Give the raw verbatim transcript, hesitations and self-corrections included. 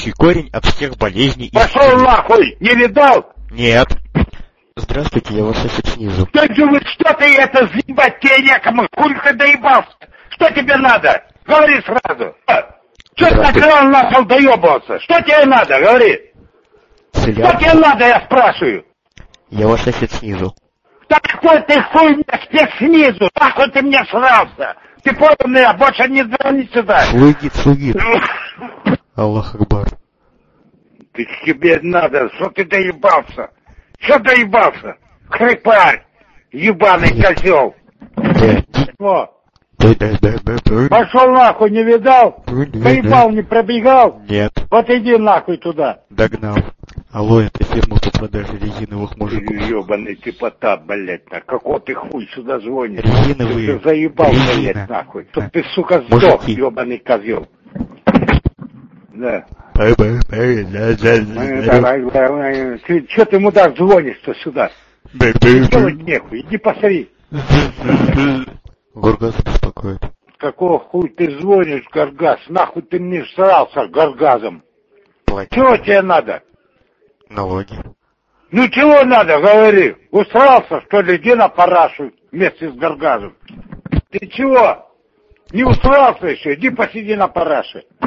общий корень от всех болезней. Пошел нахуй! Не видал? Нет. Здравствуйте, я ваш сосед снизу. Кто думает, что ты это заебать тебе некому? Хуй ты доебался? Что тебе надо? Говори сразу. Что ты накрыл нахуй доебался? Что тебе надо? Говори. Селян. Что тебе надо, я спрашиваю? Я ваш сосед снизу. Какой ты хуй мне снизу? Нахуй ты мне срался? Ты понял меня? Больше не звони сюда. Слугит, слугит. Аллах Акбар. Ты тебе надо, что ты доебался? Что доебался? Хрипарь, ебаный козел. О. Пошел нахуй, не видал? Доебал, не пробегал? Нет. Вот иди нахуй туда. Догнал. Алло, это фирма по продаже резиновых мужиков. Ебаный ты потап, блядь, на какой ты хуй сюда звонишь? Резиновые. Ты заебал, Резина. блядь, нахуй. Чтоб ты, сука, сдох, Мужики. ебаный козел. Да. Ты что ты, мудак, звонишь-то сюда? Делать нехуй, иди посмотри. Горгаз беспокоит. Какого хуй ты звонишь, Горгаз? Нахуй ты мне срался Горгазом? Платить. Чего тебе надо? Налоги. Ну чего надо, говори? Усрался, что ли? Иди на парашу вместе с Горгазом. Ты чего? Не усрался еще? Иди посиди на параше.